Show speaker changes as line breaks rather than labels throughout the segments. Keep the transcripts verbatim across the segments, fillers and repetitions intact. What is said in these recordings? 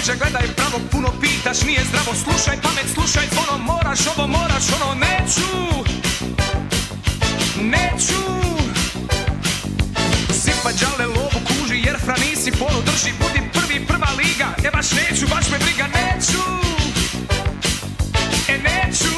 leđa, gledaj pravo, puno pitaš, nije zdravo. Slušaj pamet, slušaj zvono, moraš ovo, moraš ono. Neću, neću sipa đale lovu, kuži jer fra nisi polu. Drži, budi prvi, prva liga. E baš neću, baš me briga, neću. E neću.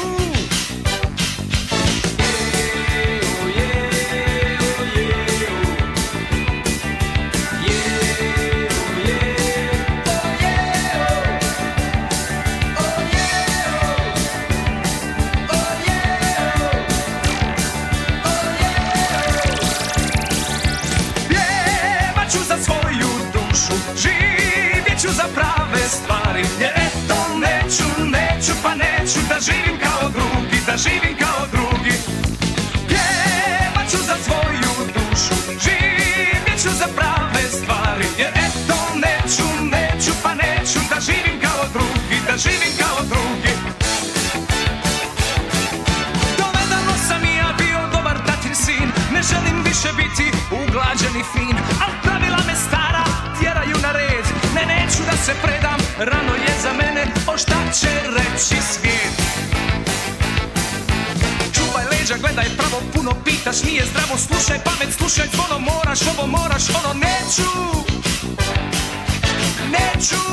Za prave stvari, jer eto neću, neću, pa neću da živim kao drugi, da živim kao drugi. Pjevat ću za svoju dušu, živjet ću za prave stvari, jer eto neću, neću, pa neću da živim kao drugi, da živim kao drugi. Dovedano sam i ja bio dobar tatin sin, ne želim više biti uglađen i fin, al pravila me stara tjeraju na red. Ne, neću da se predam, rano je za mene, o šta će reći svijet. Čuvaj leđa, gledaj pravo, puno pitaš, nije zdravo. Slušaj pamet, slušaj zvono, moraš ovo, moraš ono. Neću, neću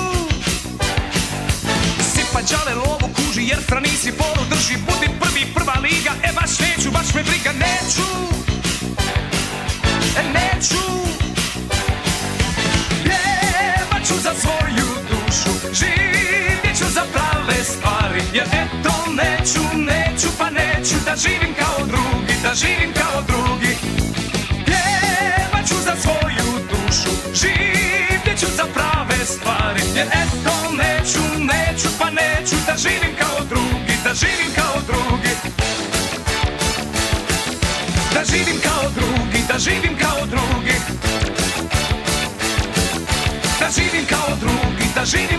sipa đale lovu, kuži jer fra nisi polu. Drži, budi prvi, prva liga. E baš neću, baš me briga, neću. E neću. Za svoju dušu, živjet ću za prave stvari, jer eto neću, neću, pa neću da živim kao drugi, da živim kao drugi. Pjevat ću za svoju dušu, živjet ću za prave stvari, jer eto neću, neću, pa neću da živim kao drugi, da živim kao drugi. Da živim kao drugi, da živim kao drugi. Da živim kao drugi, da živim